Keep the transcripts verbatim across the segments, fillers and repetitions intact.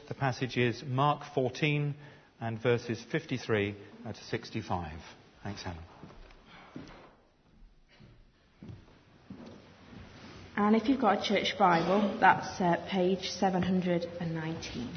The passage is Mark fourteen and verses fifty-three to sixty-five. Thanks, Helen. And if you've got a church Bible, that's uh, page seven hundred nineteen.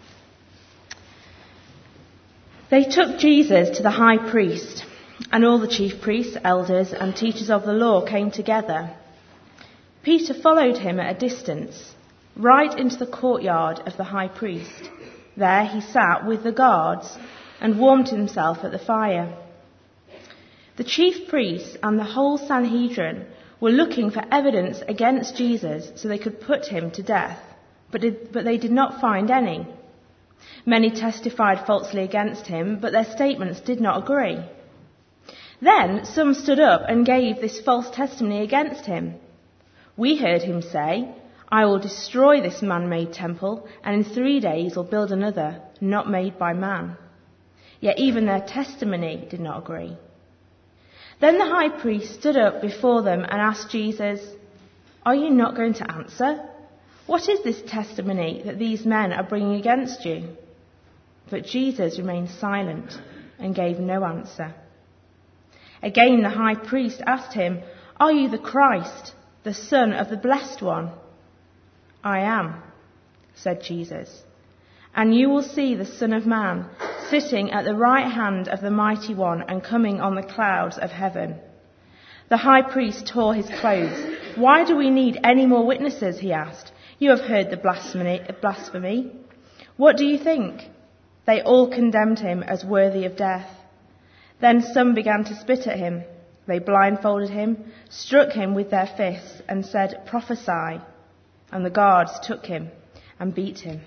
They took Jesus to the high priest, and all the chief priests, elders, and teachers of the law came together. Peter followed him at a distance, right into the courtyard of the high priest. There he sat with the guards and warmed himself at the fire. The chief priests and the whole Sanhedrin were looking for evidence against Jesus so they could put him to death, but, did, but they did not find any. Many testified falsely against him, but their statements did not agree. Then some stood up and gave this false testimony against him. We heard him say, "I will destroy this man-made temple, and in three days will build another, not made by man." Yet even their testimony did not agree. Then the high priest stood up before them and asked Jesus, "Are you not going to answer? What is this testimony that these men are bringing against you?" But Jesus remained silent and gave no answer. Again the high priest asked him, "Are you the Christ, the Son of the Blessed One?" "I am," said Jesus. "And you will see the Son of Man sitting at the right hand of the Mighty One and coming on the clouds of heaven." The high priest tore his clothes. "Why do we need any more witnesses?" he asked. "You have heard the blasphemy. blasphemy. What do you think?" They all condemned him as worthy of death. Then some began to spit at him. They blindfolded him, struck him with their fists, and said, "Prophesy." And the guards took him and beat him.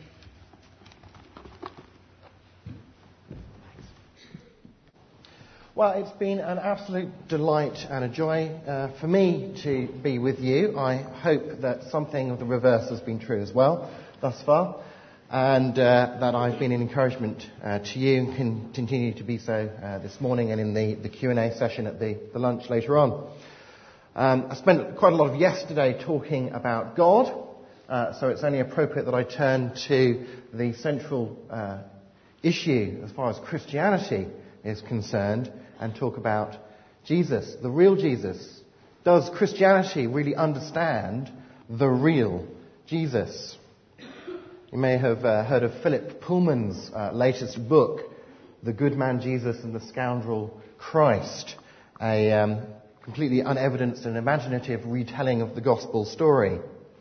Well, it's been an absolute delight and a joy uh, for me to be with you. I hope that something of the reverse has been true as well thus far, and uh, that I've been an encouragement uh, to you and can continue to be so uh, this morning and in the, the Q and A session at the, the lunch later on. Um, I spent quite a lot of yesterday talking about God, uh, so it's only appropriate that I turn to the central uh, issue as far as Christianity is concerned and talk about Jesus, the real Jesus. Does Christianity really understand the real Jesus? You may have uh, heard of Philip Pullman's uh, latest book, The Good Man Jesus and the Scoundrel Christ, a um, completely unevidenced and imaginative retelling of the gospel story.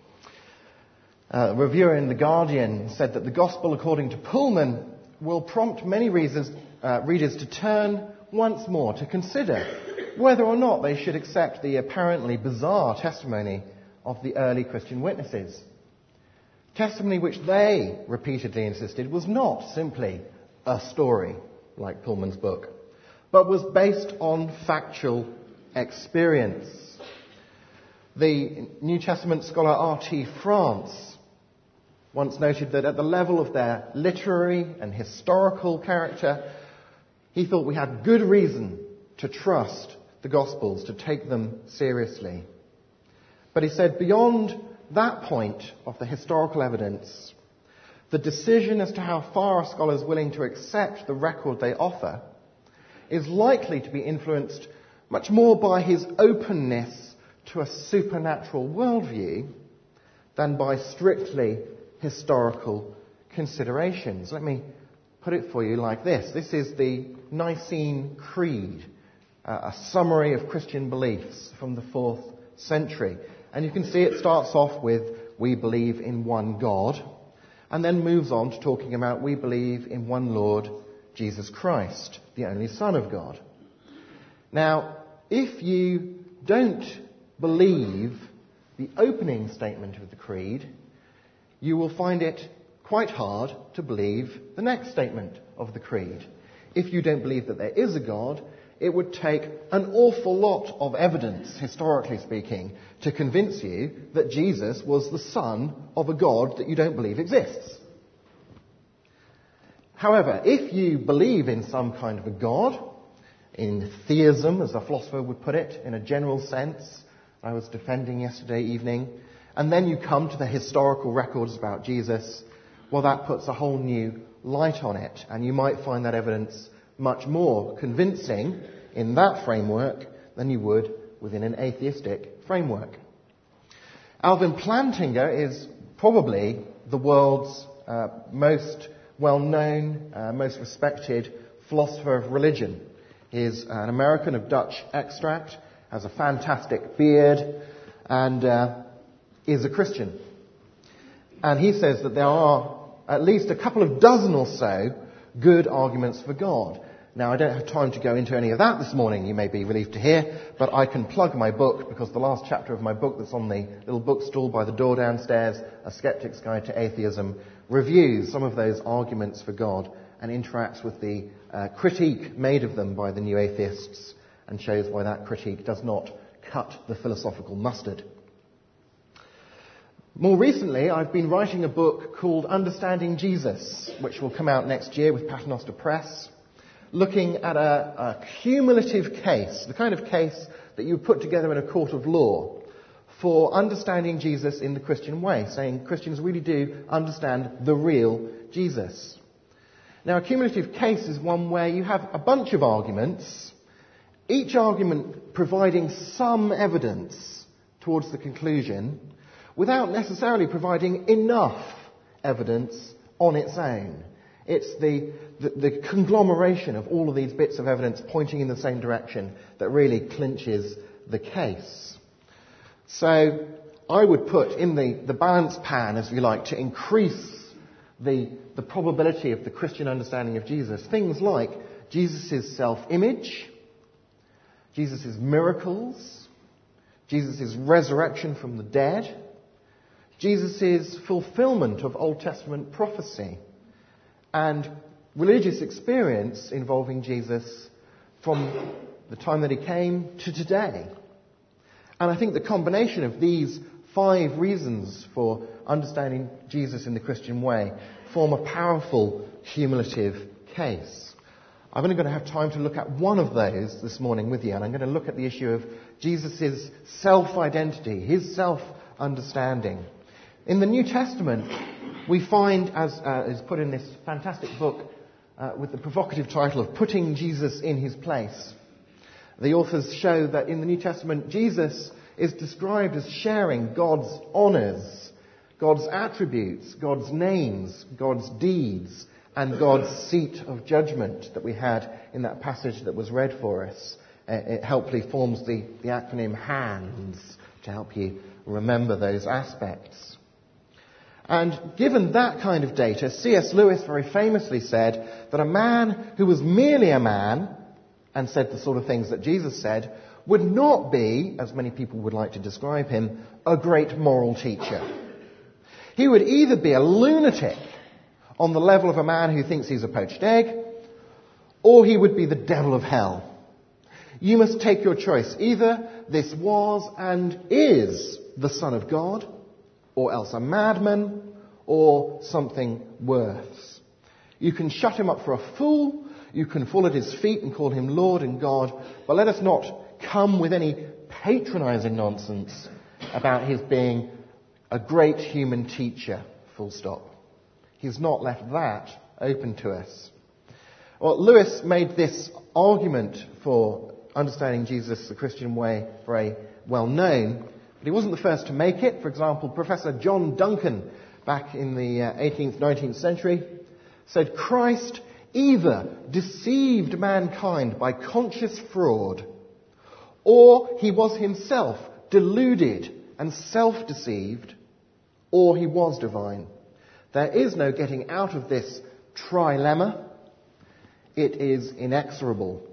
Uh, a reviewer in The Guardian said that the gospel, according to Pullman, will prompt many readers, uh, readers to turn once more to consider whether or not they should accept the apparently bizarre testimony of the early Christian witnesses. Testimony which they repeatedly insisted was not simply a story, like Pullman's book, but was based on factual experience. The New Testament scholar R T France once noted that at the level of their literary and historical character, he thought we had good reason to trust the Gospels, to take them seriously. But he said beyond that point of the historical evidence, the decision as to how far a scholar is willing to accept the record they offer is likely to be influenced much more by his openness to a supernatural worldview than by strictly historical considerations. Let me put it for you like this. This is the Nicene Creed, uh, a summary of Christian beliefs from the fourth century. And you can see it starts off with, "We believe in one God," and then moves on to talking about, "We believe in one Lord, Jesus Christ, the only Son of God." Now, if you don't believe the opening statement of the Creed, you will find it quite hard to believe the next statement of the Creed. If you don't believe that there is a God, it would take an awful lot of evidence, historically speaking, to convince you that Jesus was the Son of a God that you don't believe exists. However, if you believe in some kind of a God, in theism, as a philosopher would put it, in a general sense, I was defending yesterday evening, and then you come to the historical records about Jesus, well, that puts a whole new light on it. And you might find that evidence much more convincing in that framework than you would within an atheistic framework. Alvin Plantinga is probably the world's uh, most well-known, uh, most respected philosopher of religion. He is an American of Dutch extract, has a fantastic beard, and uh, is a Christian. And he says that there are at least a couple of dozen or so good arguments for God. Now, I don't have time to go into any of that this morning, you may be relieved to hear, but I can plug my book, because the last chapter of my book that's on the little bookstall by the door downstairs, A Skeptic's Guide to Atheism, reviews some of those arguments for God and interacts with the uh, critique made of them by the new atheists and shows why that critique does not cut the philosophical mustard. More recently, I've been writing a book called Understanding Jesus, which will come out next year with Paternoster Press, looking at a, a cumulative case, the kind of case that you put together in a court of law for understanding Jesus in the Christian way, saying Christians really do understand the real Jesus. Now, a cumulative case is one where you have a bunch of arguments, each argument providing some evidence towards the conclusion, without necessarily providing enough evidence on its own. It's the, the, the conglomeration of all of these bits of evidence pointing in the same direction that really clinches the case. So I would put in the, the balance pan, as you like, to increase the, the probability of the Christian understanding of Jesus, things like Jesus' self-image, Jesus' miracles, Jesus' resurrection from the dead, Jesus' fulfillment of Old Testament prophecy, and religious experience involving Jesus from the time that he came to today. And I think the combination of these five reasons for understanding Jesus in the Christian way form a powerful cumulative case. I'm only going to have time to look at one of those this morning with you, and I'm going to look at the issue of Jesus' self-identity, his self-understanding. In the New Testament, we find, as uh, is put in this fantastic book uh, with the provocative title of Putting Jesus in His Place, the authors show that in the New Testament, Jesus is described as sharing God's honours, God's attributes, God's names, God's deeds, and God's seat of judgment that we had in that passage that was read for us. Uh, it helpfully forms the, the acronym HANDS to help you remember those aspects. And given that kind of data, C S Lewis very famously said that a man who was merely a man and said the sort of things that Jesus said would not be, as many people would like to describe him, a great moral teacher. He would either be a lunatic on the level of a man who thinks he's a poached egg, or he would be the devil of hell. You must take your choice. Either this was and is the Son of God, or else a madman, or something worse. You can shut him up for a fool, you can fall at his feet and call him Lord and God, but let us not come with any patronising nonsense about his being a great human teacher, full stop. He's not left that open to us. Well, Lewis made this argument for understanding Jesus the Christian way very well known, but he wasn't the first to make it. For example, Professor John Duncan, back in the uh, eighteenth, nineteenth century, said Christ either deceived mankind by conscious fraud, or he was himself deluded and self-deceived, or he was divine. There is no getting out of this trilemma. It is inexorable.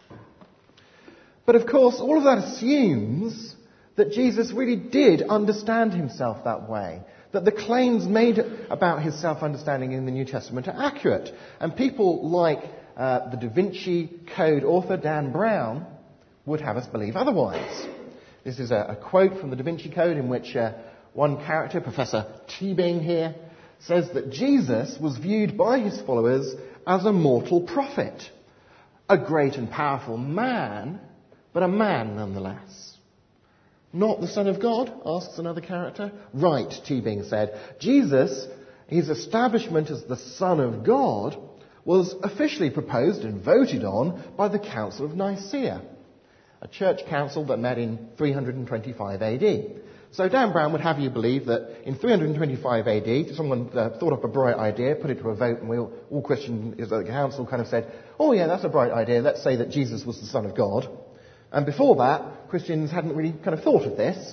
But of course, all of that assumes that Jesus really did understand himself that way, that the claims made about his self-understanding in the New Testament are accurate. And people like uh, the Da Vinci Code author Dan Brown would have us believe otherwise. This is a, a quote from the Da Vinci Code in which uh, one character, Professor Teabing here, says that Jesus was viewed by his followers as a mortal prophet, a great and powerful man, but a man nonetheless. Not the Son of God, asks another character. Right, Teabing said. Jesus, his establishment as the Son of God was officially proposed and voted on by the Council of Nicaea, a church council that met in three hundred twenty-five A D. So Dan Brown would have you believe that in three hundred twenty-five A D, someone uh, thought up a bright idea, put it to a vote, and we all, all Christians at the council kind of said, oh yeah, that's a bright idea, let's say that Jesus was the Son of God. And before that, Christians hadn't really kind of thought of this.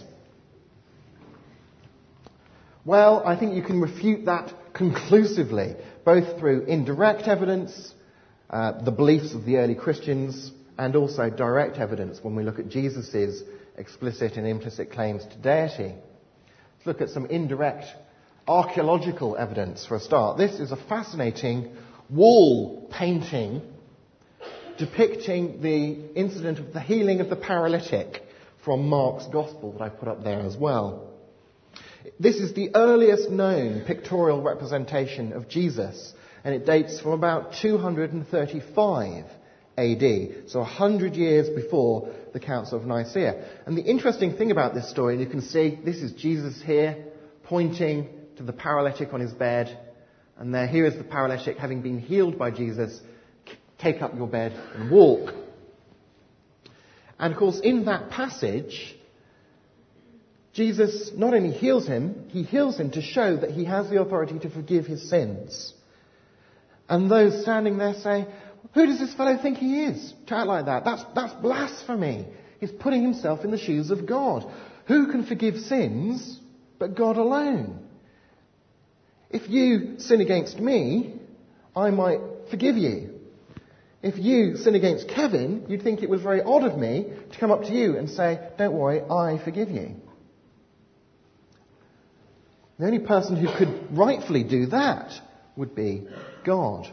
Well, I think you can refute that conclusively, both through indirect evidence, uh, the beliefs of the early Christians, and also direct evidence when we look at Jesus' explicit and implicit claims to deity. Let's look at some indirect archaeological evidence for a start. This is a fascinating wall painting depicting the incident of the healing of the paralytic from Mark's Gospel that I put up there as well. This is the earliest known pictorial representation of Jesus, and it dates from about two hundred thirty-five A D, so one hundred years before the Council of Nicaea. And the interesting thing about this story, you can see this is Jesus here pointing to the paralytic on his bed, and there here is the paralytic having been healed by Jesus. Take up your bed and walk. And of course, in that passage, Jesus not only heals him, he heals him to show that he has the authority to forgive his sins. And those standing there say, who does this fellow think he is to act like that? That's, that's blasphemy. He's putting himself in the shoes of God. Who can forgive sins but God alone? If you sin against me, I might forgive you. If you sin against Kevin, you'd think it was very odd of me to come up to you and say, don't worry, I forgive you. The only person who could rightfully do that would be God.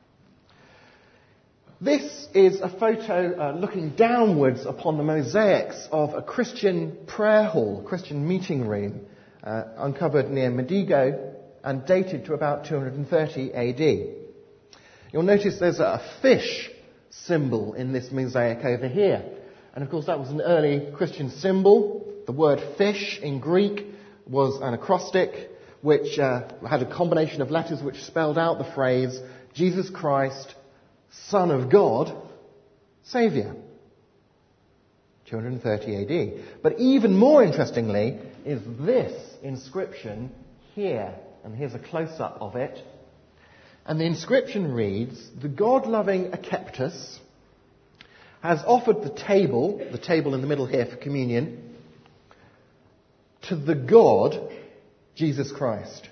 This is a photo uh, looking downwards upon the mosaics of a Christian prayer hall, Christian meeting room, uh, uncovered near Medigo and dated to about two hundred thirty A D. You'll notice there's a fish symbol in this mosaic over here. And of course that was an early Christian symbol. The word fish in Greek was an acrostic which uh, had a combination of letters which spelled out the phrase, Jesus Christ, Son of God, Saviour. two hundred thirty A D. But even more interestingly is this inscription here. And here's a close-up of it. And the inscription reads, the God-loving Akeptus has offered the table, the table in the middle here for communion, to the God, Jesus Christ.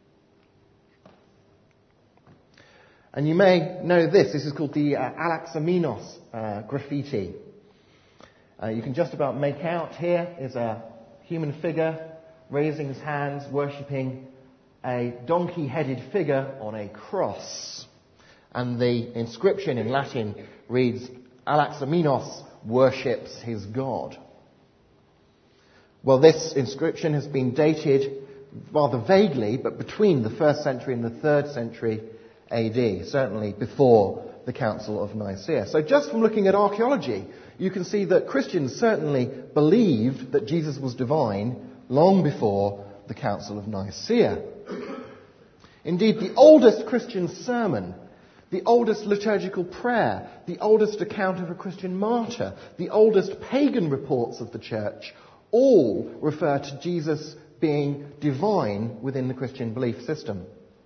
And you may know this. This is called the uh, Alexamenos uh, graffiti. Uh, you can just about make out here is a human figure raising his hands, worshipping a donkey-headed figure on a cross. And the inscription in Latin reads, Alexamenos worships his God. Well, this inscription has been dated rather vaguely, but between the first century and the third century A D, certainly before the Council of Nicaea. So just from looking at archaeology, you can see that Christians certainly believed that Jesus was divine long before the Council of Nicaea. Indeed, the oldest Christian sermon, the oldest liturgical prayer, the oldest account of a Christian martyr, the oldest pagan reports of the church, all refer to Jesus being divine within the Christian belief system.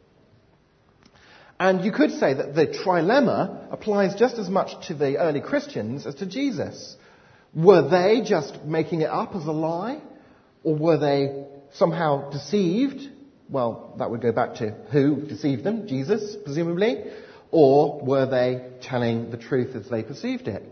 And you could say that the trilemma applies just as much to the early Christians as to Jesus. Were they just making it up as a lie? Or were they somehow deceived? Well, that would go back to who deceived them, Jesus, presumably. Or were they telling the truth as they perceived it?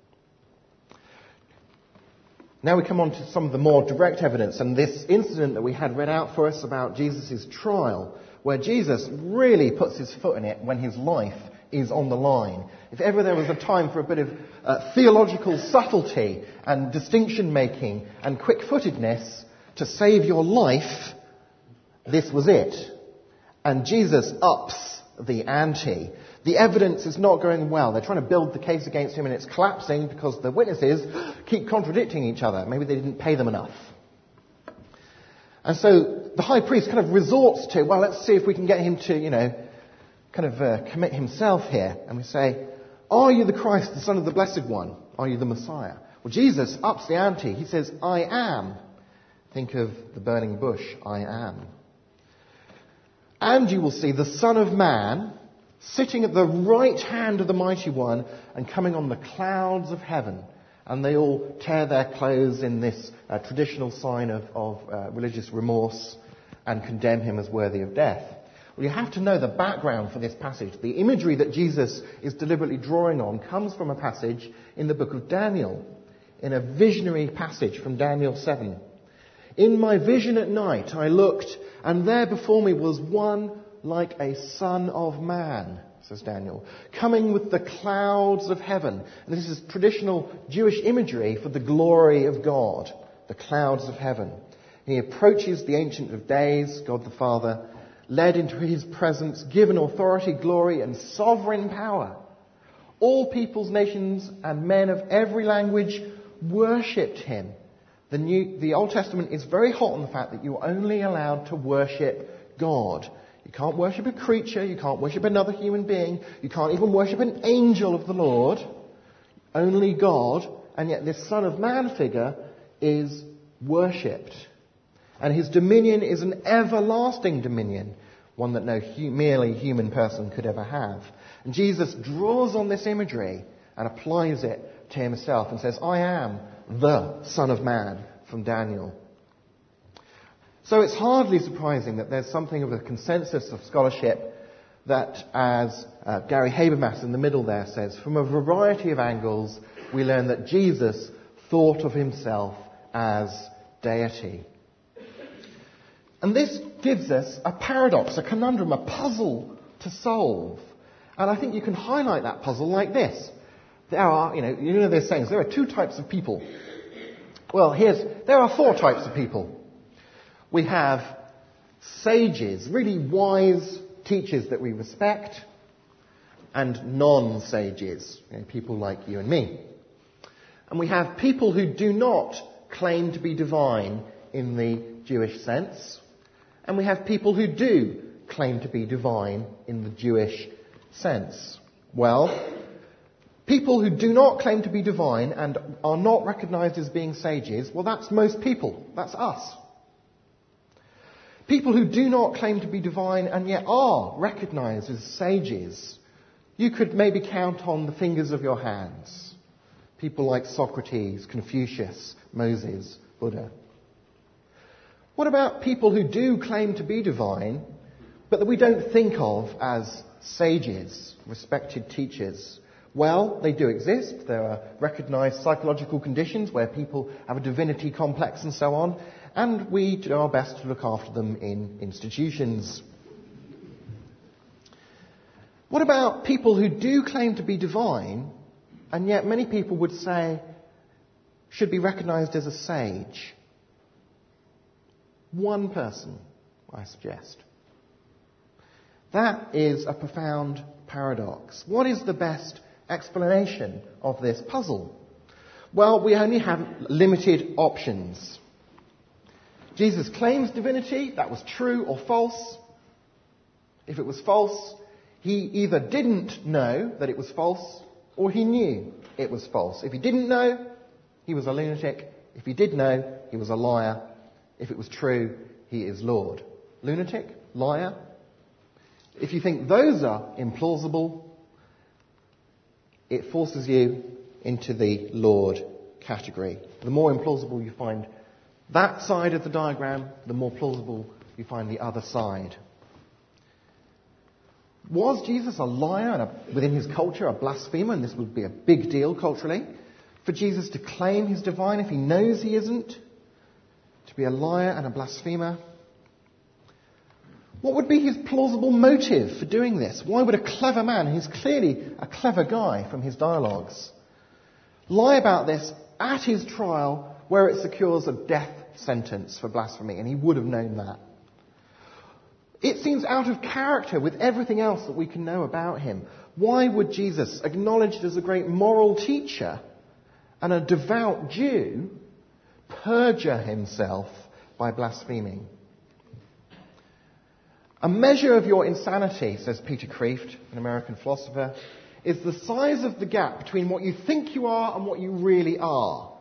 Now we come on to some of the more direct evidence, and this incident that we had read out for us about Jesus' trial, where Jesus really puts his foot in it when his life is on the line. If ever there was a time for a bit of uh, theological subtlety and distinction-making and quick-footedness to save your life, this was it. And Jesus ups the ante. The evidence is not going well. They're trying to build the case against him and it's collapsing because the witnesses keep contradicting each other. Maybe they didn't pay them enough. And so the high priest kind of resorts to, well, let's see if we can get him to, you know, kind of uh, commit himself here. And we say, are you the Christ, the Son of the Blessed One? Are you the Messiah? Well, Jesus ups the ante. He says, I am. Think of the burning bush, I am. And you will see the Son of Man sitting at the right hand of the Mighty One and coming on the clouds of heaven. And they all tear their clothes in this uh, traditional sign of, of uh, religious remorse and condemn him as worthy of death. Well, you have to know the background for this passage. The imagery that Jesus is deliberately drawing on comes from a passage in the book of Daniel, in a visionary passage from Daniel seven. In my vision at night I looked, and there before me was one like a son of man, says Daniel, coming with the clouds of heaven. And this is traditional Jewish imagery for the glory of God, the clouds of heaven. He approaches the Ancient of Days, God the Father, led into his presence, given authority, glory, and sovereign power. All peoples, nations, and men of every language worshipped him. The, New, the Old Testament is very hot on the fact that you're only allowed to worship God. You can't worship a creature, you can't worship another human being, you can't even worship an angel of the Lord. Only God, and yet this Son of Man figure is worshipped. And his dominion is an everlasting dominion, one that no hu- merely human person could ever have. And Jesus draws on this imagery and applies it to himself and says, I am the Son of Man, from Daniel. So it's hardly surprising that there's something of a consensus of scholarship that, as uh, Gary Habermas in the middle there says, from a variety of angles, we learn that Jesus thought of himself as deity. And this gives us a paradox, a conundrum, a puzzle to solve. And I think you can highlight that puzzle like this. There are, you know, you know they're saying there are two types of people. Well, here's, there are four types of people. We have sages, really wise teachers that we respect, and non-sages, you know, people like you and me. And we have people who do not claim to be divine in the Jewish sense, and we have people who do claim to be divine in the Jewish sense. Well, people who do not claim to be divine and are not recognized as being sages, well, that's most people. That's us. People who do not claim to be divine and yet are recognized as sages, you could maybe count on the fingers of your hands. People like Socrates, Confucius, Moses, Buddha. What about people who do claim to be divine, but that we don't think of as sages, respected teachers? Well, they do exist. There are recognized psychological conditions where people have a divinity complex and so on, and we do our best to look after them in institutions. What about people who do claim to be divine, and yet many people would say should be recognized as a sage? One person, I suggest. That is a profound paradox. What is the best explanation of this puzzle? Well, we only have limited options. Jesus claims divinity. That was true or false. If it was false, he either didn't know that it was false or he knew it was false. If he didn't know, he was a lunatic. If he did know, he was a liar. If it was true, he is Lord. Lunatic? Liar? If you think those are implausible, it forces you into the Lord category. The more implausible you find that side of the diagram, the more plausible you find the other side. Was Jesus a liar and a, within his culture a blasphemer? And this would be a big deal culturally. For Jesus to claim he's divine if he knows he isn't. To be a liar and a blasphemer. What would be his plausible motive for doing this? Why would a clever man, he's clearly a clever guy from his dialogues, lie about this at his trial where it secures a death sentence for blasphemy? And he would have known that. It seems out of character with everything else that we can know about him. Why would Jesus, acknowledged as a great moral teacher and a devout Jew, perjure himself by blaspheming. A measure of your insanity, says Peter Kreeft, an American philosopher, is the size of the gap between what you think you are and what you really are.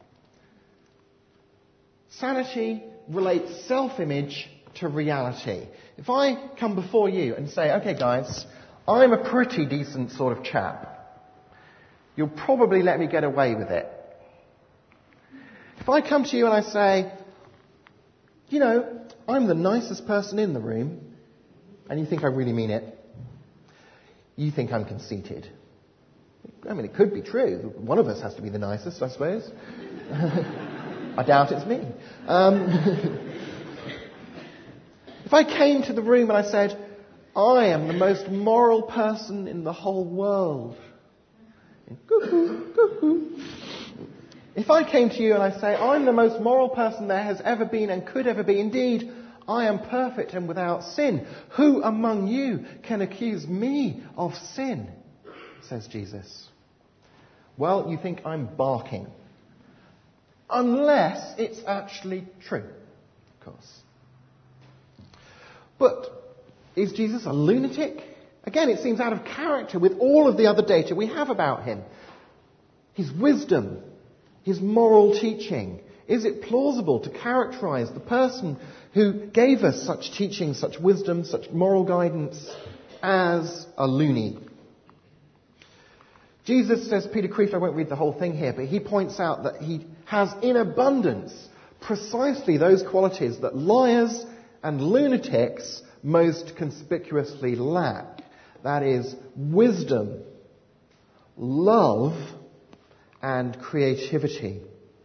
Sanity relates self-image to reality. If I come before you and say, okay guys, I'm a pretty decent sort of chap, you'll probably let me get away with it. If I come to you and I say, you know, I'm the nicest person in the room, and you think I really mean it, you think I'm conceited. I mean, it could be true. One of us has to be the nicest, I suppose. I doubt it's me. Um, if I came to the room and I said, I am the most moral person in the whole world. Cuckoo, cuckoo. If I came to you and I say, I'm the most moral person there has ever been and could ever be, indeed, I am perfect and without sin. Who among you can accuse me of sin? Says Jesus. Well, you think I'm barking. Unless it's actually true, of course. But is Jesus a lunatic? Again, it seems out of character with all of the other data we have about him. His wisdom, his moral teaching. Is it plausible to characterize the person who gave us such teaching, such wisdom, such moral guidance as a loony? Jesus, says Peter Kreeft, I won't read the whole thing here, but he points out that he has in abundance precisely those qualities that liars and lunatics most conspicuously lack. That is, wisdom, love, and creativity.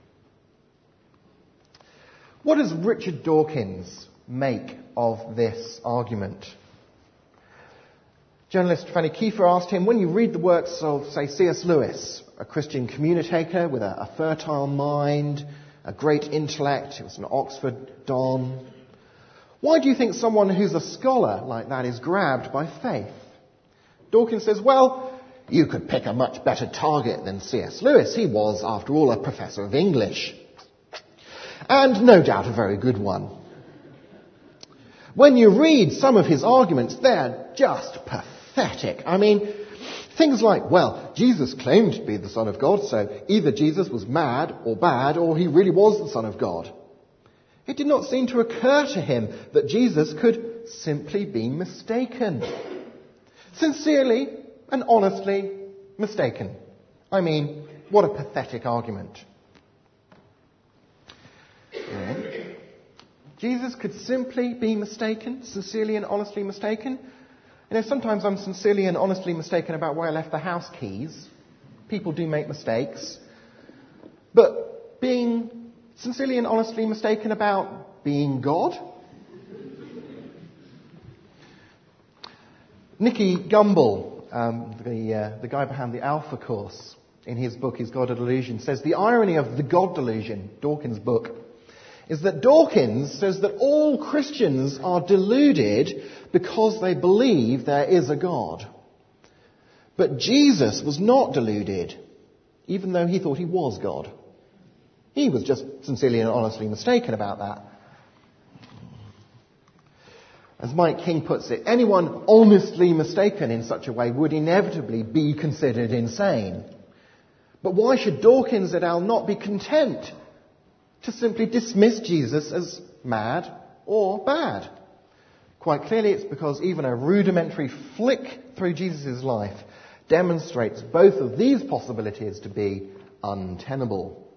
What does Richard Dawkins make of this argument? Journalist Fanny Kiefer asked him, when you read the works of, say, C S Lewis, a Christian communicator with a, a fertile mind, a great intellect, he was an Oxford Don, why do you think someone who's a scholar like that is grabbed by faith? Dawkins says, well, you could pick a much better target than C S Lewis. He was, after all, a professor of English. And no doubt a very good one. When you read some of his arguments, they're just pathetic. I mean, things like, well, Jesus claimed to be the Son of God, so either Jesus was mad or bad, or he really was the Son of God. It did not seem to occur to him that Jesus could simply be mistaken. Sincerely and honestly mistaken. I mean, what a pathetic argument. Yeah. Jesus could simply be mistaken, sincerely and honestly mistaken. You know, sometimes I'm sincerely and honestly mistaken about where I left the house keys. People do make mistakes. But being sincerely and honestly mistaken about being God? Nicky Gumbel, um, the, uh, the guy behind the Alpha Course, in his book, Is God a Delusion, says the irony of the God delusion, Dawkins' book, is that Dawkins says that all Christians are deluded because they believe there is a God. But Jesus was not deluded, even though he thought he was God. He was just sincerely and honestly mistaken about that. As Mike King puts it, anyone honestly mistaken in such a way would inevitably be considered insane. But why should Dawkins et al. Not be content to simply dismiss Jesus as mad or bad? Quite clearly it's because even a rudimentary flick through Jesus' life demonstrates both of these possibilities to be untenable.